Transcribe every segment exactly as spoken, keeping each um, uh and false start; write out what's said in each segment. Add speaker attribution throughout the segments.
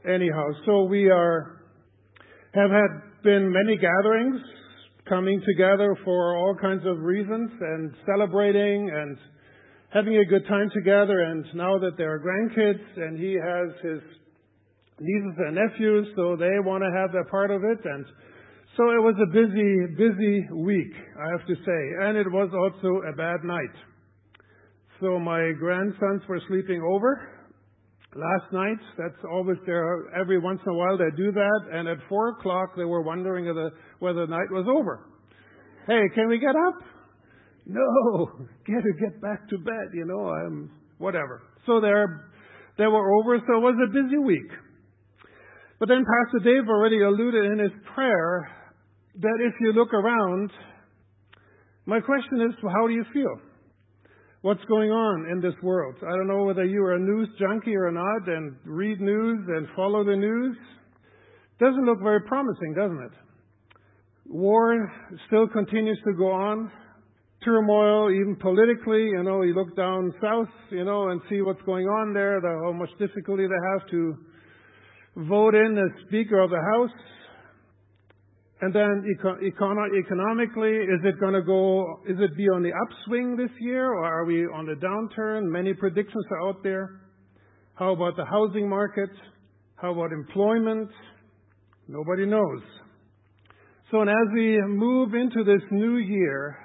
Speaker 1: Anyhow, so we are have had been many gatherings, coming together for all kinds of reasons and celebrating and having a good time together. And now that there are grandkids and he has his nieces and nephews, so they want to have their part of it. And so it was a busy, busy week, I have to say. And it was also a bad night. So my grandsons were sleeping over last night. That's always there. Every once in a while they do that. And at four o'clock they were wondering whether, whether the night was over. Hey, can we get up? No, get to get back to bed, you know, I'm whatever. So they're, they were over, so it was a busy week. But then Pastor Dave already alluded in his prayer that if you look around, my question is, how do you feel? What's going on in this world? I don't know whether you are a news junkie or not and read news and follow the news. Doesn't look very promising, doesn't it? War still continues to go on. Turmoil, even politically, you know, you look down south, you know, and see what's going on there, the, how much difficulty they have to vote in the Speaker of the House. And then eco- econo- economically, is it going to go, is it be on the upswing this year, or are we on the downturn? Many predictions are out there. How about the housing market? How about employment? Nobody knows. So and as we move into this new year,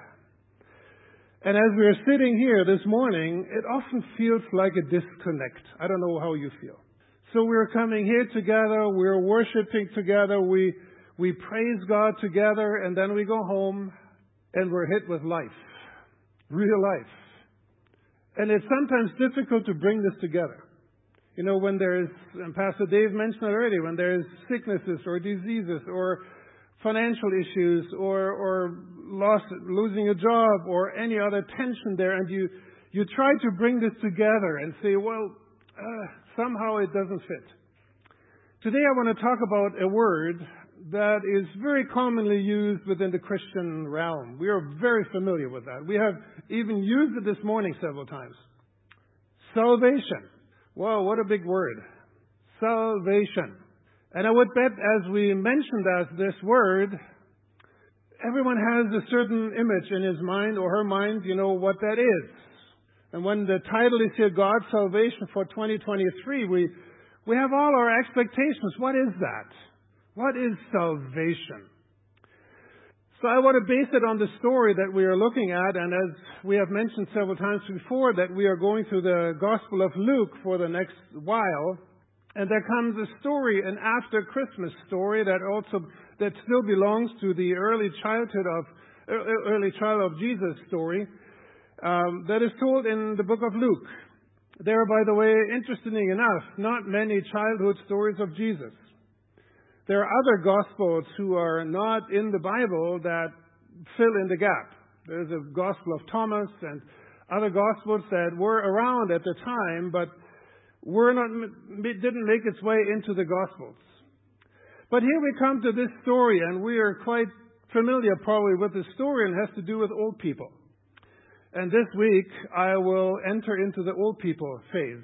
Speaker 1: and as we are sitting here this morning, it often feels like a disconnect. I don't know how you feel. So we're coming here together, we're worshiping together, we we praise God together, and then we go home and we're hit with life, real life. And it's sometimes difficult to bring this together. You know, when there's, and Pastor Dave mentioned it already, when there's sicknesses or diseases or financial issues or or loss, losing a job or any other tension there, and you you try to bring this together and say, well, uh, somehow it doesn't fit. Today I want to talk about a word that is very commonly used within the Christian realm. We are very familiar with that. We have even used it this morning several times. Salvation. Wow, what a big word. Salvation. And I would bet as we mentioned as this word, everyone has a certain image in his mind or her mind, you know, what that is. And when the title is here, God's Salvation for twenty twenty-three, we, we have all our expectations. What is that? What is salvation? So I want to base it on the story that we are looking at, and as we have mentioned several times before, that we are going through the Gospel of Luke for the next while. And there comes a story, an after Christmas story that also that still belongs to the early childhood of early child of Jesus story um, that is told in the book of Luke. There are, by the way, interestingly enough, not many childhood stories of Jesus. There are other Gospels who are not in the Bible that fill in the gap. There's a Gospel of Thomas and other Gospels that were around at the time, but were not, didn't make its way into the Gospels. But here we come to this story, and we are quite familiar probably with the story, and it has to do with old people. And this week I will enter into the old people phase.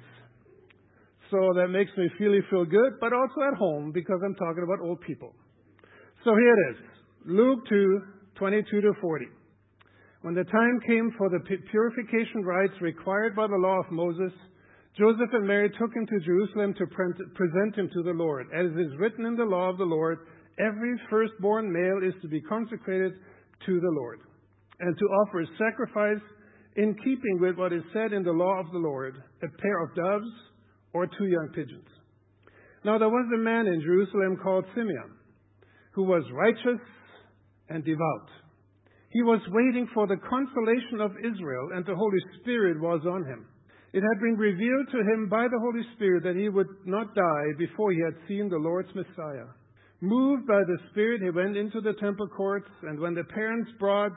Speaker 1: So that makes me really feel good, but also at home because I'm talking about old people. So here it is. Luke two, twenty-two to forty. When the time came for the purification rites required by the law of Moses, Joseph and Mary took him to Jerusalem to present him to the Lord. As is written in the law of the Lord, every firstborn male is to be consecrated to the Lord, and to offer a sacrifice in keeping with what is said in the law of the Lord, a pair of doves or two young pigeons. Now there was a man in Jerusalem called Simeon, who was righteous and devout. He was waiting for the consolation of Israel, and the Holy Spirit was on him. It had been revealed to him by the Holy Spirit that he would not die before he had seen the Lord's Messiah. Moved by the Spirit, he went into the temple courts, and when the parents brought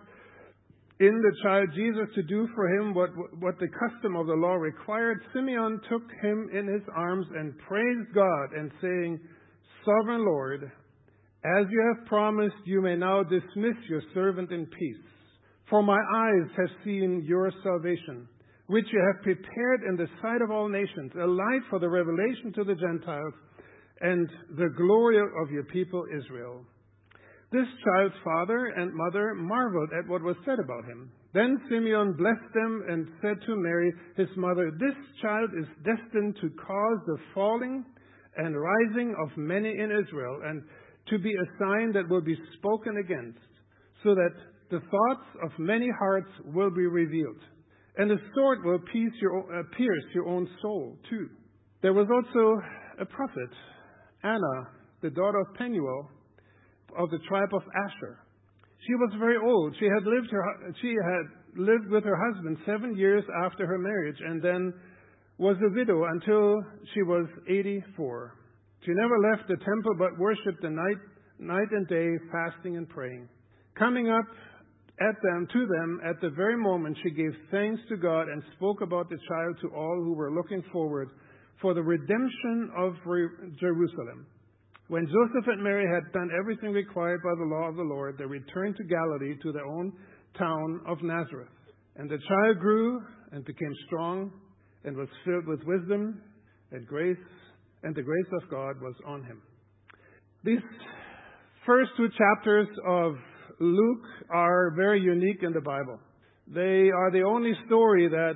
Speaker 1: in the child Jesus to do for him what, what the custom of the law required, Simeon took him in his arms and praised God, and saying, Sovereign Lord, as you have promised, you may now dismiss your servant in peace. For my eyes have seen your salvation, which you have prepared in the sight of all nations, a light for the revelation to the Gentiles, and the glory of your people Israel." This child's father and mother marveled at what was said about him. Then Simeon blessed them and said to Mary, his mother, "This child is destined to cause the falling and rising of many in Israel, and to be a sign that will be spoken against, so that the thoughts of many hearts will be revealed. And a sword will pierce your, uh, pierce your own soul, too." There was also a prophet, Anna, the daughter of Penuel, of the tribe of Asher. She was very old. She had lived her, she had lived with her husband seven years after her marriage, and then was a widow until she was eighty-four. She never left the temple, but worshipped the night, night and day, fasting and praying. Coming up at them, to them, at the very moment, she gave thanks to God and spoke about the child to all who were looking forward for the redemption of Jerusalem. When Joseph and Mary had done everything required by the law of the Lord, they returned to Galilee, to their own town of Nazareth. And the child grew and became strong and was filled with wisdom and grace, and the grace of God was on him. These first two chapters of Luke are very unique in the Bible. They are the only story that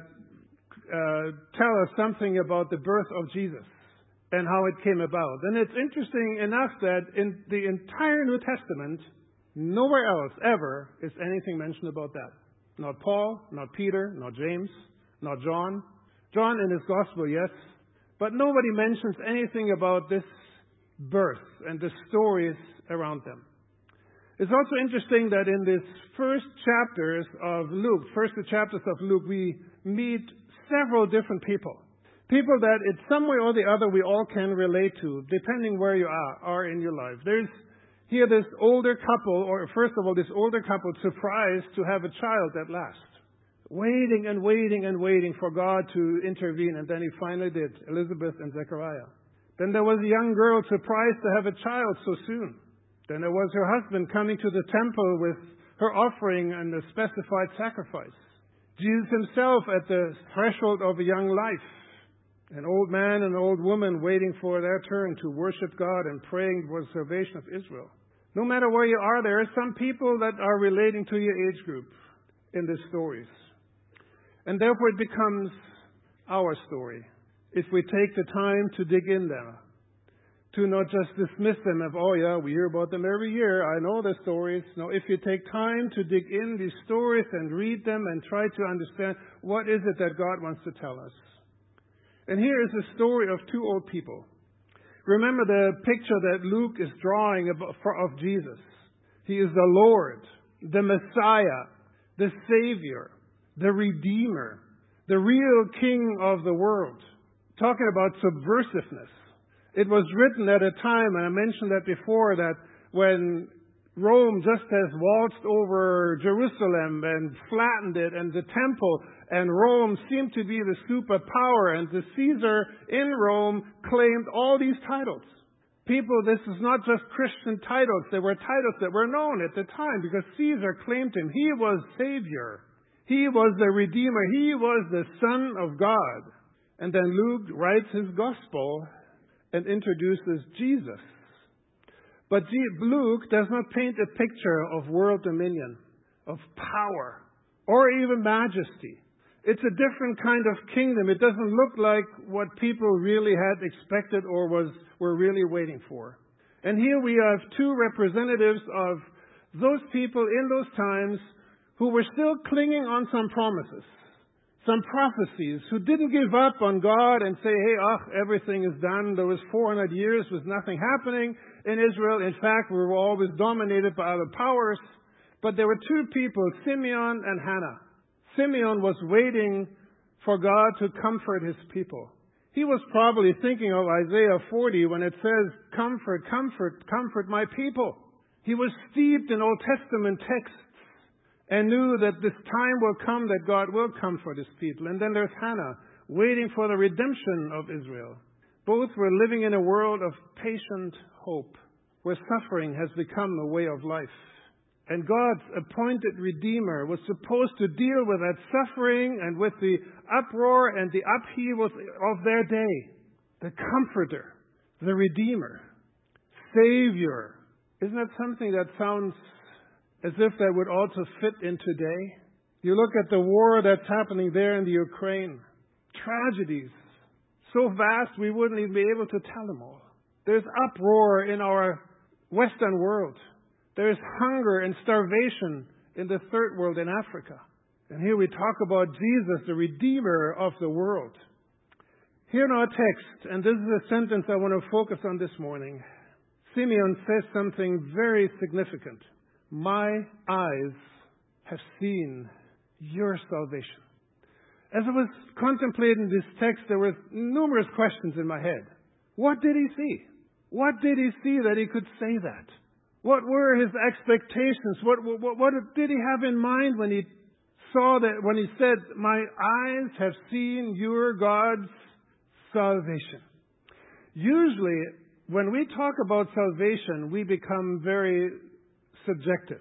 Speaker 1: uh, tell us something about the birth of Jesus and how it came about. And it's interesting enough that in the entire New Testament, nowhere else ever is anything mentioned about that. Not Paul, not Peter, not James, not John. John in his gospel, yes. But nobody mentions anything about this birth and the stories around them. It's also interesting that in these first chapters of Luke, first two chapters of Luke, we meet several different people. People that in some way or the other we all can relate to, depending where you are, are in your life. There's here this older couple, or first of all, this older couple surprised to have a child at last. Waiting and waiting and waiting for God to intervene, and then he finally did, Elizabeth and Zechariah. Then there was a young girl surprised to have a child so soon. Then there was her husband coming to the temple with her offering and a specified sacrifice. Jesus himself at the threshold of a young life. An old man and an old woman waiting for their turn to worship God and praying for the salvation of Israel. No matter where you are, there are some people that are relating to your age group in these stories. And therefore it becomes our story if we take the time to dig in there. To not just dismiss them as, oh yeah, we hear about them every year, I know the stories. No, if you take time to dig in these stories and read them and try to understand what is it that God wants to tell us. And here is the story of two old people. Remember the picture that Luke is drawing of Jesus. He is the Lord, the Messiah, the Savior, the Redeemer, the real King of the world. Talking about subversiveness. It was written at a time, and I mentioned that before, that when Rome just has waltzed over Jerusalem and flattened it and the temple, and Rome seemed to be the superpower, and the Caesar in Rome claimed all these titles. People, this is not just Christian titles. They were titles that were known at the time because Caesar claimed him. He was Savior. He was the Redeemer. He was the Son of God. And then Luke writes his gospel and introduces Jesus. But Luke does not paint a picture of world dominion, of power, or even majesty. It's a different kind of kingdom. It doesn't look like what people really had expected or was were really waiting for. And here we have two representatives of those people in those times who were still clinging on some promises. Some prophecies, who didn't give up on God and say, hey, oh, everything is done. There was four hundred years with nothing happening in Israel. In fact, we were always dominated by other powers. But there were two people, Simeon and Hannah. Simeon was waiting for God to comfort his people. He was probably thinking of Isaiah forty when it says, comfort, comfort, comfort my people. He was steeped in Old Testament texts and knew that this time will come that God will comfort his people. And then there's Hannah, waiting for the redemption of Israel. Both were living in a world of patient hope, where suffering has become a way of life. And God's appointed Redeemer was supposed to deal with that suffering and with the uproar and the upheavals of their day. The Comforter, the Redeemer, Savior. Isn't that something that sounds as if that would also fit in today? You look at the war that's happening there in the Ukraine. Tragedies so vast we wouldn't even be able to tell them all. There's uproar in our Western world. There's hunger and starvation in the third world in Africa. And here we talk about Jesus, the Redeemer of the world. Here in our text, and this is a sentence I want to focus on this morning, Simeon says something very significant. My eyes have seen your salvation. As I was contemplating this text, there were numerous questions in my head. What did he see? What did he see that he could say that? What were his expectations? What, what, what did he have in mind when he saw that, when he said, my eyes have seen your God's salvation? Usually, when we talk about salvation, we become very subjective.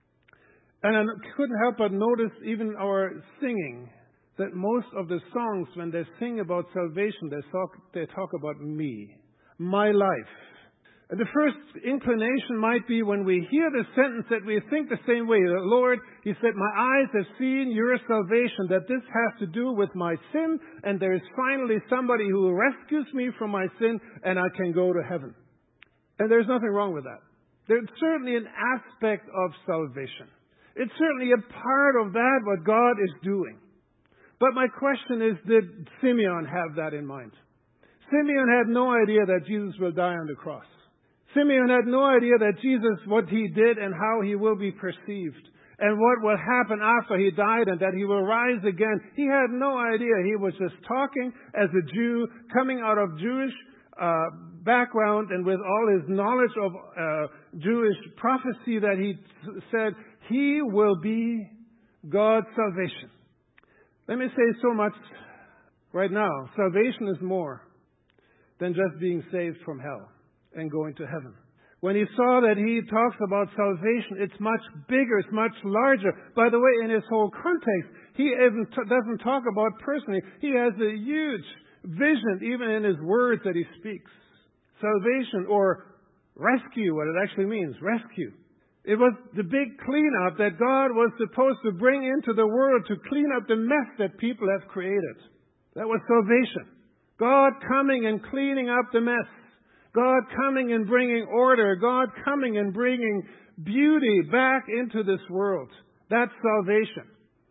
Speaker 1: And I couldn't help but notice even our singing, that most of the songs, when they sing about salvation, they talk, they talk about me, my life. And the first inclination might be when we hear the sentence that we think the same way. The Lord, He said, my eyes have seen your salvation, that this has to do with my sin, and there is finally somebody who rescues me from my sin, and I can go to heaven. And there's nothing wrong with that. There's certainly an aspect of salvation. It's certainly a part of that, what God is doing. But my question is, did Simeon have that in mind? Simeon had no idea that Jesus will die on the cross. Simeon had no idea that Jesus, what He did and how He will be perceived, and what will happen after He died and that He will rise again. He had no idea. He was just talking as a Jew, coming out of Jewish uh, background and with all his knowledge of uh, Jewish prophecy, that he said, He will be God's salvation. Let me say so much right now. Salvation is more than just being saved from hell and going to heaven. When he saw that he talks about salvation, it's much bigger, it's much larger. By the way, in his whole context, he even t- doesn't talk about personally. He has a huge vision, even in his words that he speaks. Salvation, or rescue, what it actually means, rescue. It was the big cleanup that God was supposed to bring into the world to clean up the mess that people have created. That was salvation. God coming and cleaning up the mess. God coming and bringing order. God coming and bringing beauty back into this world. That's salvation.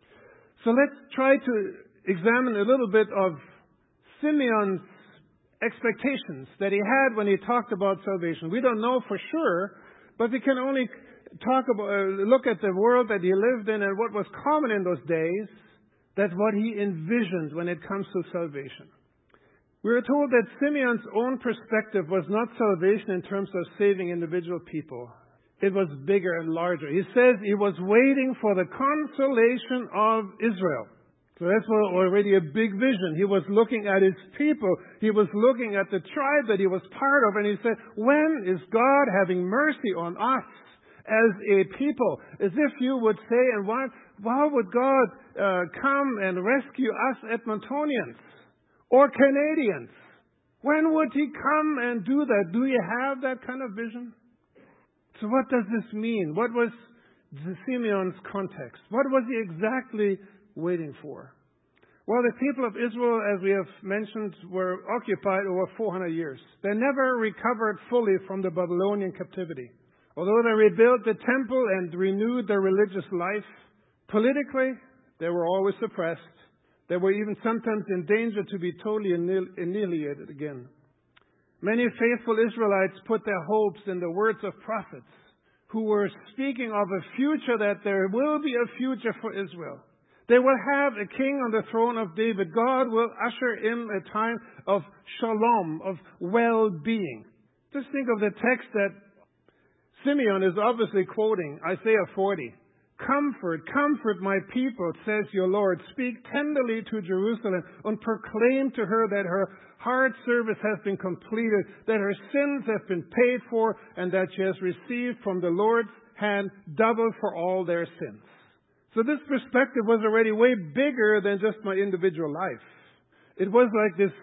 Speaker 1: So let's try to examine a little bit of Simeon's expectations that he had when he talked about salvation. We don't know for sure, but we can only talk about, uh, look at the world that he lived in and what was common in those days. That's what he envisioned when it comes to salvation. We are told that Simeon's own perspective was not salvation in terms of saving individual people. It was bigger and larger. He says he was waiting for the consolation of Israel. So that's already a big vision. He was looking at his people. He was looking at the tribe that he was part of. And he said, when is God having mercy on us as a people? As if you would say, and why, why would God uh, come and rescue us Edmontonians or Canadians? When would He come and do that? Do you have that kind of vision? So what does this mean? What was Simeon's context? What was he exactly waiting for? Well, the people of Israel, as we have mentioned, were occupied over four hundred years. They never recovered fully from the Babylonian captivity. Although they rebuilt the temple and renewed their religious life, politically, they were always suppressed. They were even sometimes in danger to be totally annihilated again. Many faithful Israelites put their hopes in the words of prophets who were speaking of a future, that there will be a future for Israel. They will have a king on the throne of David. God will usher in a time of shalom, of well-being. Just think of the text that Simeon is obviously quoting, Isaiah forty. Comfort, comfort my people, says your Lord. Speak tenderly to Jerusalem and proclaim to her that her hard service has been completed, that her sins have been paid for, and that she has received from the Lord's hand double for all their sins. So this perspective was already way bigger than just my individual life. It was like this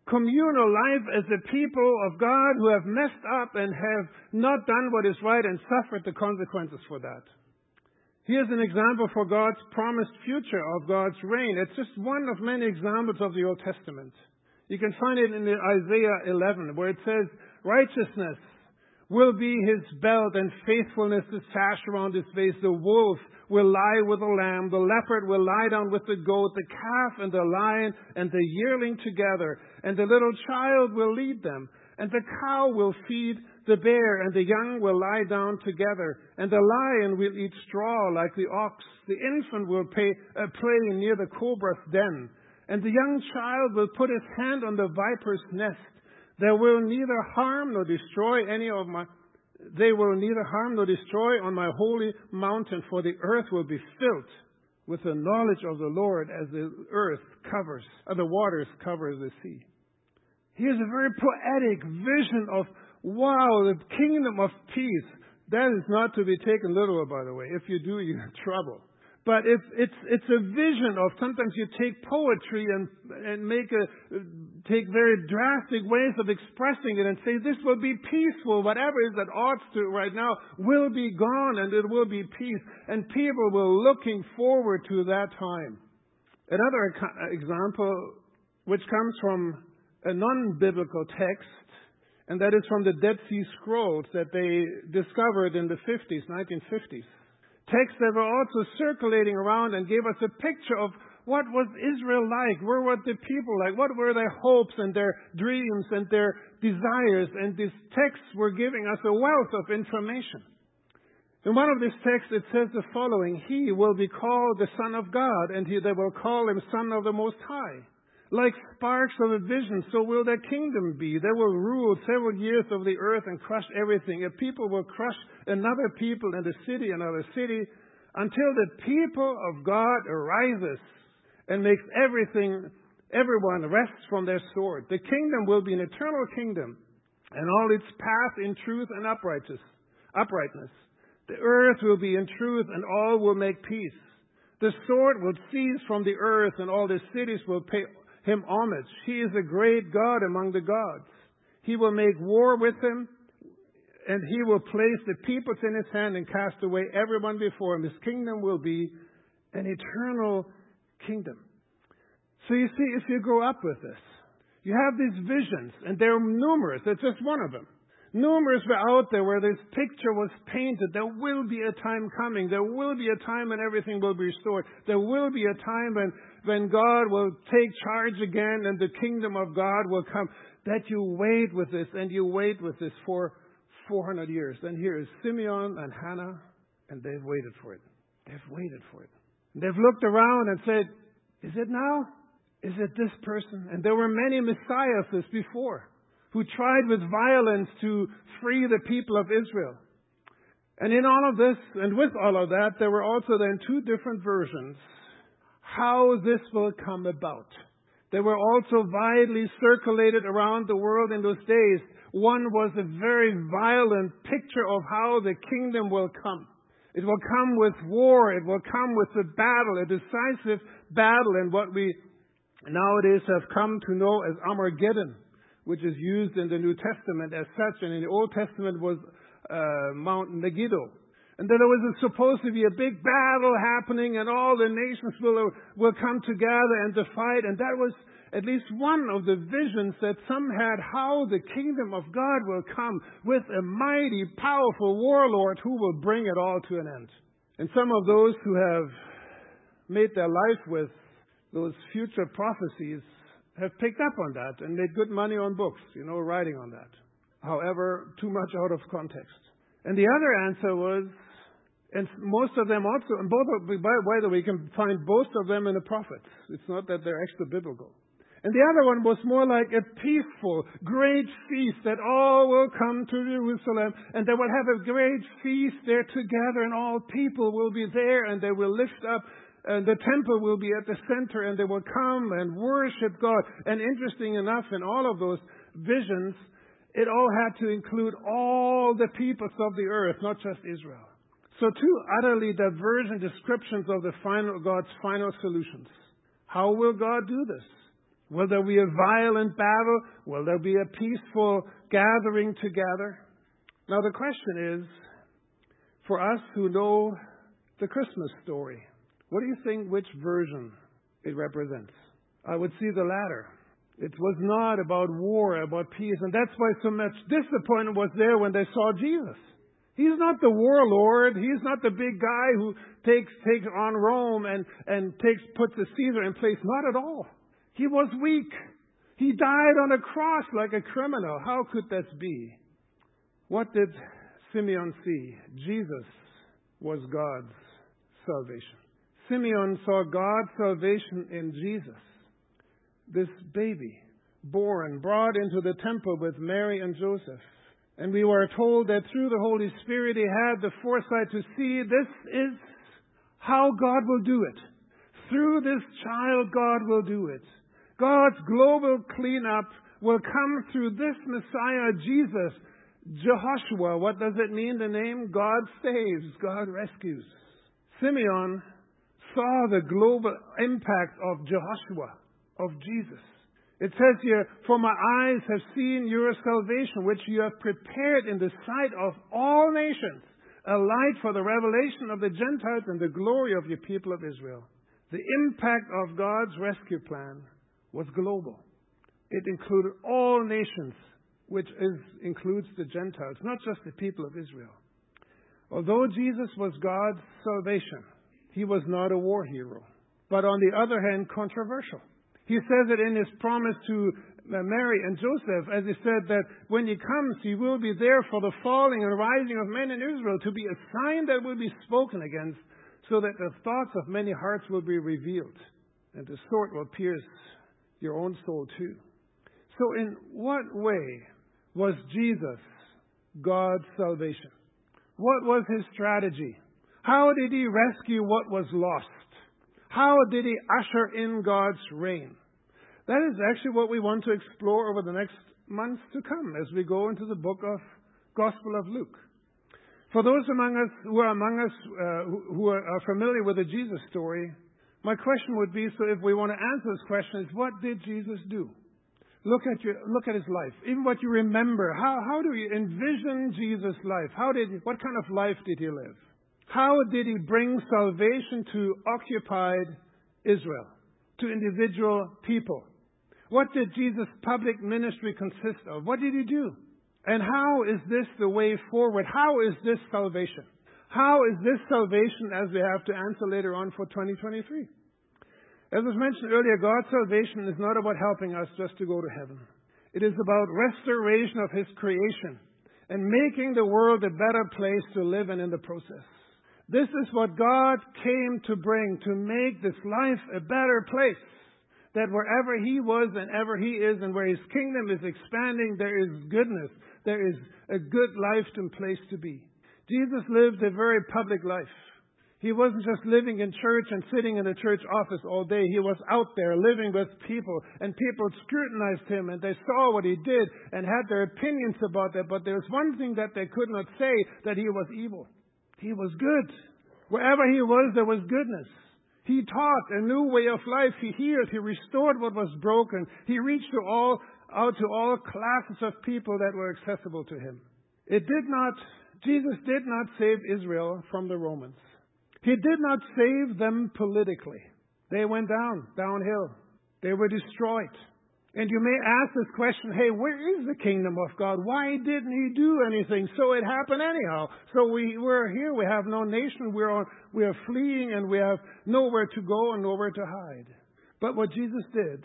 Speaker 1: communal life as the people of God who have messed up and have not done what is right and suffered the consequences for that. Here's an example for God's promised future of God's reign. It's just one of many examples of the Old Testament. You can find it in Isaiah eleven, where it says, righteousness will be his belt and faithfulness the sash around his waist. The wolf will lie with the lamb. The leopard will lie down with the goat. The calf and the lion and the yearling together. And the little child will lead them. And the cow will feed the bear. And the young will lie down together. And the lion will eat straw like the ox. The infant will pay, uh, play near the cobra's den. And the young child will put his hand on the viper's nest. There will neither harm nor destroy any of my, they will neither harm nor destroy on my holy mountain, for the earth will be filled with the knowledge of the Lord as the earth covers, or the waters cover the sea. Here's a very poetic vision of, wow, the kingdom of peace. That is not to be taken literal, by the way. If you do, you're in trouble. But it's it's it's a vision of, sometimes you take poetry and and make a take very drastic ways of expressing it and say this will be peaceful. Whatever is at odds to it right now will be gone, and it will be peace. And people will looking forward to that time. Another example, which comes from a non-biblical text, and that is from the Dead Sea Scrolls that they discovered in the fifties, nineteen fifties. Texts that were also circulating around and gave us a picture of what was Israel like, where were the people like, what were their hopes and their dreams and their desires. And these texts were giving us a wealth of information. In one of these texts it says the following: He will be called the Son of God, and he, they will call him Son of the Most High. Like sparks of a vision, so will their kingdom be. They will rule several years of the earth and crush everything. A people will crush another people, and a city another city, until the people of God arises and makes everything, everyone rests from their sword. The kingdom will be an eternal kingdom, and all its path in truth and uprightness. Uprightness. The earth will be in truth, and all will make peace. The sword will cease from the earth, and all the cities will pay him homage. He is a great God among the gods. He will make war with him, and he will place the peoples in his hand and cast away everyone before him. His kingdom will be an eternal kingdom. So you see, if you grow up with this, you have these visions, and they're numerous. It's just one of them. Numerous were out there where this picture was painted. There will be a time coming. There will be a time when everything will be restored. There will be a time when, when God will take charge again and the kingdom of God will come. That you wait with this, and you wait with this for four hundred years. Then here is Simeon and Hannah, and they've waited for it. They've waited for it. And they've looked around and said, is it now? Is it this person? And there were many messiahs before who tried with violence to free the people of Israel. And in all of this, and with all of that, there were also then two different versions how this will come about. They were also widely circulated around the world in those days. One was a very violent picture of how the kingdom will come. It will come with war. It will come with a battle, a decisive battle, and what we nowadays have come to know as Armageddon, which is used in the New Testament as such, and in the Old Testament was uh, Mount Megiddo. And then there was a, supposed to be a big battle happening, and all the nations will, will come together and to fight. And that was at least one of the visions that some had, how the kingdom of God will come with a mighty, powerful warlord who will bring it all to an end. And some of those who have made their life with those future prophecies have picked up on that and made good money on books, you know, writing on that. However, too much out of context. And the other answer was, and most of them also, and both of, by, by the way, you can find both of them in the prophets. It's not that they're extra biblical. And the other one was more like a peaceful, great feast that all will come to Jerusalem, and they will have a great feast there together, and all people will be there, and they will lift up, and the temple will be at the center, and they will come and worship God. And interesting enough, in all of those visions, it all had to include all the peoples of the earth, not just Israel. So two utterly divergent descriptions of the final God's final solutions. How will God do this? Will there be a violent battle? Will there be a peaceful gathering together? Now the question is, for us who know the Christmas story, what do you think which version it represents? I would see the latter. It was not about war, about peace, and that's why so much disappointment was there when they saw Jesus. He's not the warlord. He's not the big guy who takes takes on Rome and, and takes puts a Caesar in place. Not at all. He was weak. He died on a cross like a criminal. How could this be? What did Simeon see? Jesus was God's salvation. Simeon saw God's salvation in Jesus. This baby, born, brought into the temple with Mary and Joseph. And we were told that through the Holy Spirit he had the foresight to see this is how God will do it. Through this child, God will do it. God's global cleanup will come through this Messiah, Jesus, Jehoshua. What does it mean, the name? God saves, God rescues. Simeon saw the global impact of Jehoshua, of Jesus. It says here, for my eyes have seen your salvation, which you have prepared in the sight of all nations, a light for the revelation of the Gentiles and the glory of your people of Israel. The impact of God's rescue plan was global. It included all nations, which is, includes the Gentiles, not just the people of Israel. Although Jesus was God's salvation, he was not a war hero, but on the other hand, controversial. He says it in his promise to Mary and Joseph, as he said that when he comes, he will be there for the falling and rising of men in Israel, to be a sign that will be spoken against, so that the thoughts of many hearts will be revealed, and the sword will pierce your own soul too. So in what way was Jesus God's salvation? What was his strategy? How did he rescue what was lost? How did he usher in God's reign? That is actually what we want to explore over the next months to come as we go into the book of Gospel of Luke. For those among us who are among us uh, who are familiar with the Jesus story, my question would be, so if we want to answer this question, is what did Jesus do? Look at your, look at his life. Even what you remember. How, how do you envision Jesus' life? How did, what kind of life did he live? How did he bring salvation to occupied Israel, to individual people? What did Jesus' public ministry consist of? What did he do? And how is this the way forward? How is this salvation? How is this salvation, as we have to answer later on for twenty twenty-three? As was mentioned earlier, God's salvation is not about helping us just to go to heaven. It is about restoration of his creation and making the world a better place to live in in the process. This is what God came to bring, to make this life a better place. That wherever he was and ever he is and where his kingdom is expanding, there is goodness. There is a good life and place to be. Jesus lived a very public life. He wasn't just living in church and sitting in a church office all day. He was out there living with people, and people scrutinized him, and they saw what he did and had their opinions about that. But there's one thing that they could not say, that he was evil. He was good. Wherever he was, there was goodness. He taught a new way of life. He healed. He restored what was broken. He reached to all, out to all classes of people that were accessible to him. It did not, Jesus did not save Israel from the Romans. He did not save them politically. They went down, downhill. They were destroyed. And you may ask this question, hey, where is the kingdom of God? Why didn't he do anything? So it happened anyhow. So we, we're here. We have no nation. We're, on, we are fleeing, and we have nowhere to go and nowhere to hide. But what Jesus did,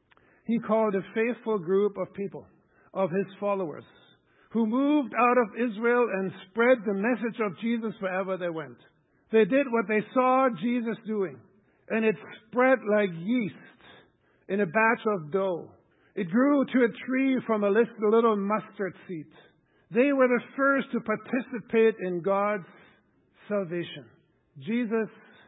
Speaker 1: he called a faithful group of people, of his followers, who moved out of Israel and spread the message of Jesus wherever they went. They did what they saw Jesus doing, and it spread like yeast in a batch of dough. It grew to a tree from a little mustard seed. They were the first to participate in God's salvation. Jesus,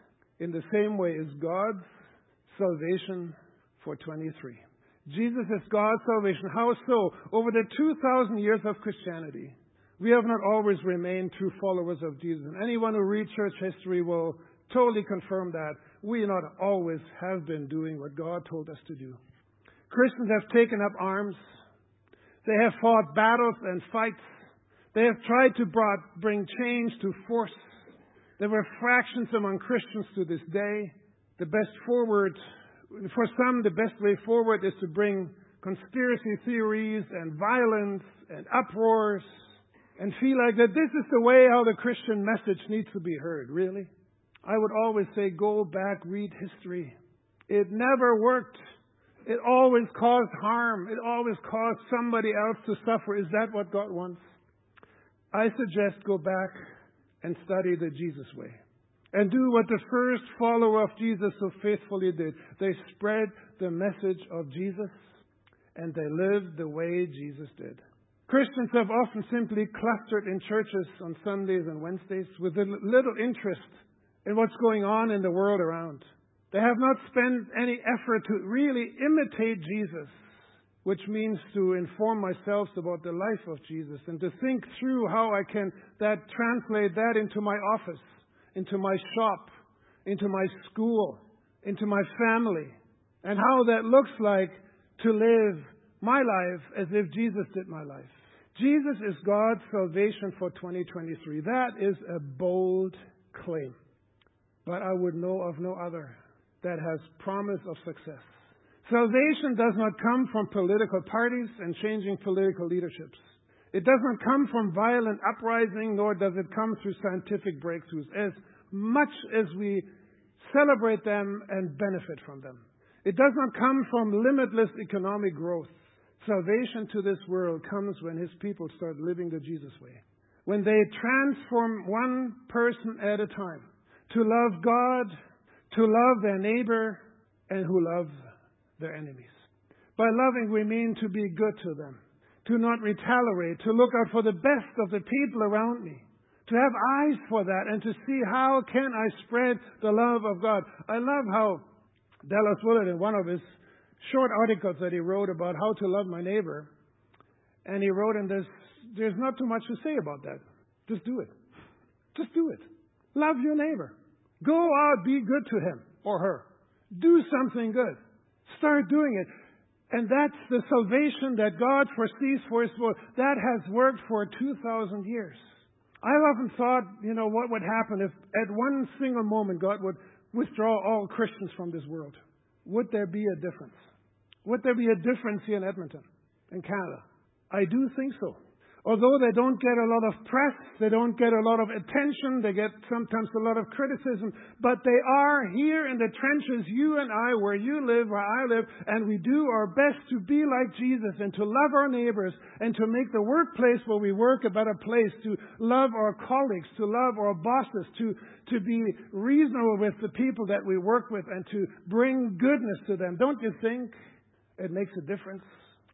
Speaker 1: in the same way, is God's salvation for twenty-three. Jesus is God's salvation. How so? Over the two thousand years of Christianity, we have not always remained true followers of Jesus. And anyone who reads church history will totally confirm that. We not always have been doing what God told us to do. Christians have taken up arms. They have fought battles and fights. They have tried to brought, bring change to force. There were fractions among Christians to this day. The best forward, for some, the best way forward is to bring conspiracy theories and violence and uproars and feel like that this is the way how the Christian message needs to be heard. Really? I would always say, go back, read history. It never worked. It always caused harm. It always caused somebody else to suffer. Is that what God wants? I suggest go back and study the Jesus way. And do what the first follower of Jesus so faithfully did. They spread the message of Jesus, and they lived the way Jesus did. Christians have often simply clustered in churches on Sundays and Wednesdays with little interest in what's going on in the world around. They have not spent any effort to really imitate Jesus, which means to inform myself about the life of Jesus and to think through how I can that translate that into my office, into my shop, into my school, into my family, and how that looks like to live my life as if Jesus did my life. Jesus is God's salvation for twenty twenty-three. That is a bold claim, but I would know of no other that has promise of success. Salvation does not come from political parties and changing political leaderships. It does not come from violent uprising, nor does it come through scientific breakthroughs, as much as we celebrate them and benefit from them. It does not come from limitless economic growth. Salvation to this world comes when His people start living the Jesus way. When they transform one person at a time to love God, to love their neighbor, and who love their enemies. By loving, we mean to be good to them, to not retaliate, to look out for the best of the people around me, to have eyes for that, and to see how can I spread the love of God. I love how Dallas Willard, in one of his short articles that he wrote about how to love my neighbor, and he wrote in this, there's not too much to say about that. Just do it. Just do it. Love your neighbor. Go out, be good to him or her. Do something good. Start doing it. And that's the salvation that God foresees for His world. That has worked for two thousand years. I've often thought, you know, what would happen if at one single moment God would withdraw all Christians from this world. Would there be a difference? Would there be a difference here in Edmonton, in Canada? I do think so. Although they don't get a lot of press, they don't get a lot of attention, they get sometimes a lot of criticism, but they are here in the trenches, you and I, where you live, where I live, and we do our best to be like Jesus and to love our neighbors and to make the workplace where we work a better place, to love our colleagues, to love our bosses, to, to be reasonable with the people that we work with and to bring goodness to them. Don't you think it makes a difference?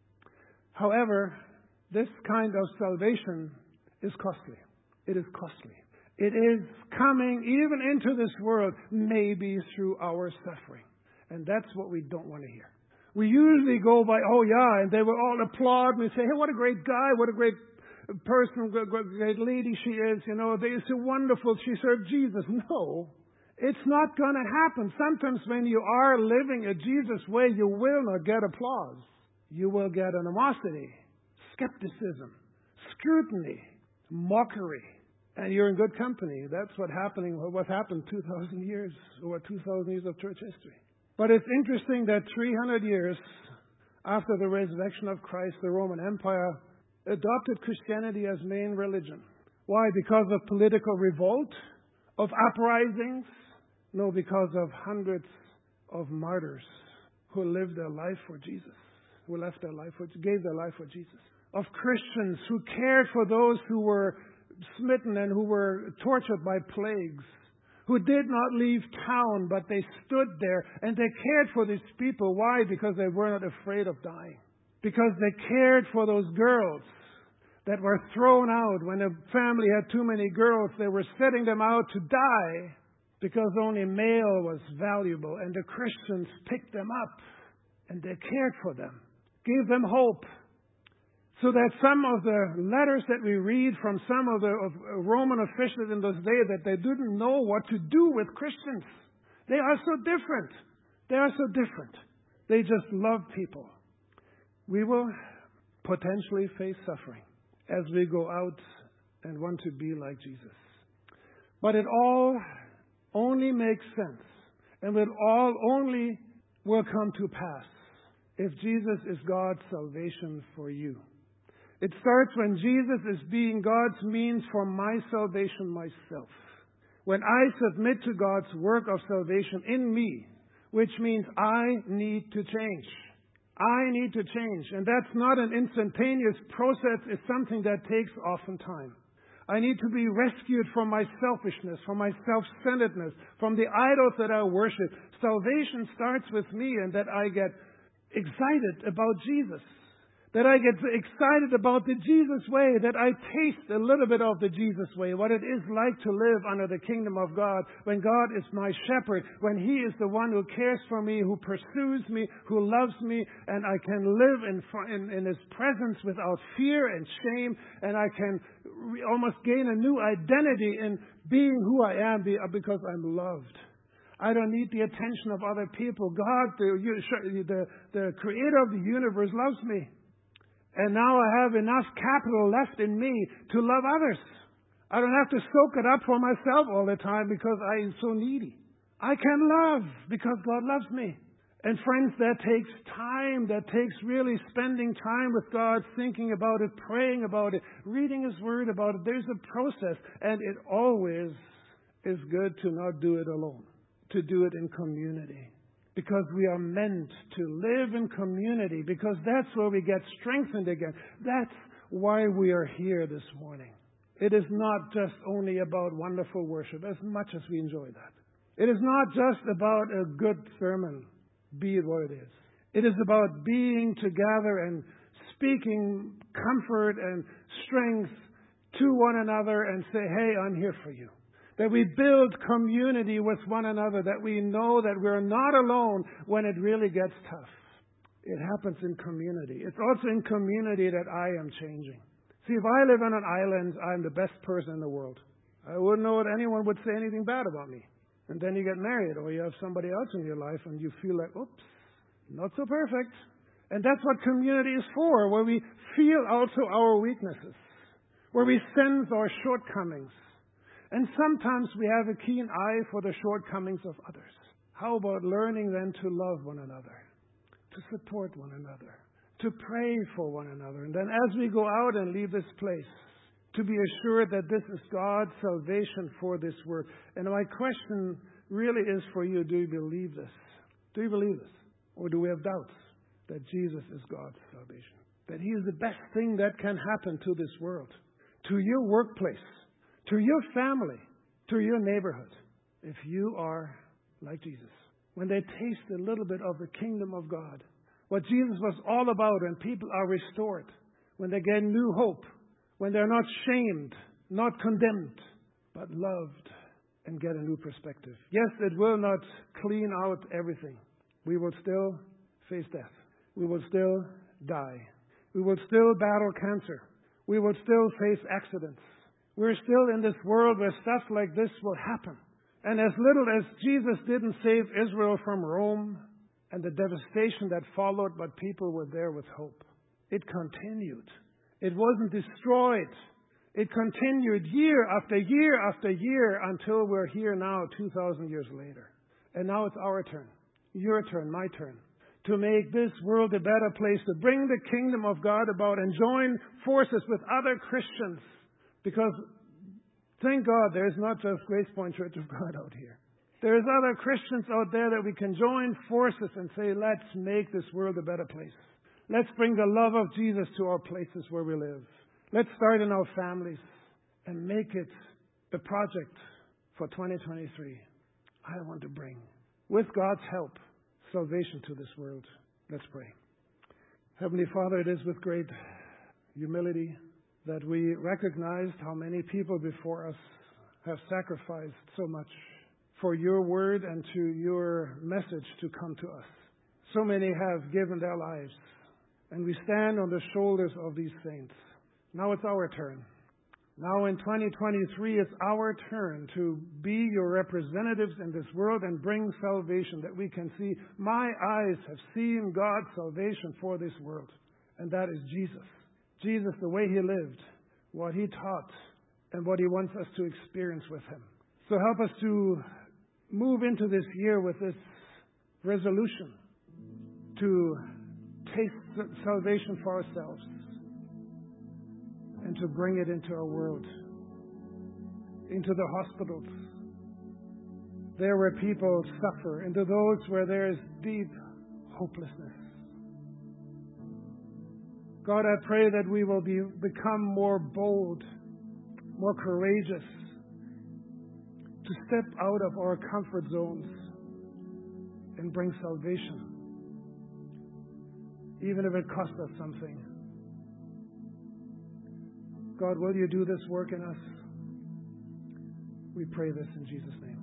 Speaker 1: However, this kind of salvation is costly. It is costly. It is coming even into this world, maybe through our suffering. And that's what we don't want to hear. We usually go by, oh yeah, and they will all applaud and say, hey, what a great guy, what a great person, what a great lady she is. You know, they are so wonderful, she served Jesus. No, it's not going to happen. Sometimes when you are living a Jesus way, you will not get applause. You will get animosity, skepticism, scrutiny, mockery, and you're in good company. That's what happening. What happened two thousand years, or two thousand years of church history. But it's interesting that three hundred years after the resurrection of Christ, the Roman Empire adopted Christianity as main religion. Why? Because of political revolt, of uprisings? No, because of hundreds of martyrs who lived their life for Jesus, who left their life for, gave their life for Jesus. Of Christians who cared for those who were smitten and who were tortured by plagues, who did not leave town, but they stood there and they cared for these people. Why? Because they were not afraid of dying. Because they cared for those girls that were thrown out. When a family had too many girls, they were setting them out to die because only male was valuable. And the Christians picked them up and they cared for them, gave them hope. So that some of the letters that we read from some of the of Roman officials in those days, that they didn't know what to do with Christians. They are so different. They are so different. They just love people. We will potentially face suffering as we go out and want to be like Jesus. But it all only makes sense, and it all only will come to pass if Jesus is God's salvation for you. It starts when Jesus is being God's means for my salvation myself. When I submit to God's work of salvation in me, which means I need to change. I need to change. And that's not an instantaneous process. It's something that takes often time. I need to be rescued from my selfishness, from my self-centeredness, from the idols that I worship. Salvation starts with me, and that I get excited about Jesus. That I get excited about the Jesus way, that I taste a little bit of the Jesus way, what it is like to live under the kingdom of God, when God is my shepherd, when He is the one who cares for me, who pursues me, who loves me, and I can live in, in, in His presence without fear and shame, and I can re- almost gain a new identity in being who I am because I'm loved. I don't need the attention of other people. God, the, the, the creator of the universe, loves me. And now I have enough capital left in me to love others. I don't have to soak it up for myself all the time because I am so needy. I can love because God loves me. And friends, that takes time. That takes really spending time with God, thinking about it, praying about it, reading His Word about it. There's a process. And it always is good to not do it alone, to do it in community. Because we are meant to live in community, because that's where we get strengthened again. That's why we are here this morning. It is not just only about wonderful worship, as much as we enjoy that. It is not just about a good sermon, be it what it is. It is about being together and speaking comfort and strength to one another and say, hey, I'm here for you. That we build community with one another, that we know that we're not alone when it really gets tough. It happens in community. It's also in community that I am changing. See, if I live on an island, I'm the best person in the world. I wouldn't know that anyone would say anything bad about me. And then you get married, or you have somebody else in your life, and you feel like, oops, not so perfect. And that's what community is for, where we feel also our weaknesses, where we sense our shortcomings. And sometimes we have a keen eye for the shortcomings of others. How about learning then to love one another, to support one another, to pray for one another, and then as we go out and leave this place, to be assured that this is God's salvation for this work. And my question really is for you, do you believe this? Do you believe this? Or do we have doubts that Jesus is God's salvation? That He is the best thing that can happen to this world, to your workplace, to your family, to your neighborhood, if you are like Jesus. When they taste a little bit of the kingdom of God, what Jesus was all about, when people are restored, when they get new hope, when they're not shamed, not condemned, but loved and get a new perspective. Yes, it will not clean out everything. We will still face death. We will still die. We will still battle cancer. We will still face accidents. We're still in this world where stuff like this will happen. And as little as Jesus didn't save Israel from Rome and the devastation that followed, but people were there with hope. It continued. It wasn't destroyed. It continued year after year after year until we're here now, two thousand years later. And now it's our turn, your turn, my turn, to make this world a better place, to bring the kingdom of God about and join forces with other Christians. Because, thank God, there's not just Grace Point Church of God out here. There's other Christians out there that we can join forces and say, let's make this world a better place. Let's bring the love of Jesus to our places where we live. Let's start in our families and make it the project for twenty twenty-three. I want to bring, with God's help, salvation to this world. Let's pray. Heavenly Father, it is with great humility that we recognized how many people before us have sacrificed so much for your word and to your message to come to us. So many have given their lives, and we stand on the shoulders of these saints. Now it's our turn. Now in twenty twenty-three, it's our turn to be your representatives in this world and bring salvation, that we can see, my eyes have seen God's salvation for this world. And that is Jesus. Jesus, the way He lived, what He taught, and what He wants us to experience with Him. So help us to move into this year with this resolution to taste salvation for ourselves and to bring it into our world, into the hospitals, there where people suffer, into those where there is deep hopelessness. God, I pray that we will be, become more bold, more courageous, to step out of our comfort zones and bring salvation, even if it costs us something. God, will you do this work in us? We pray this in Jesus' name.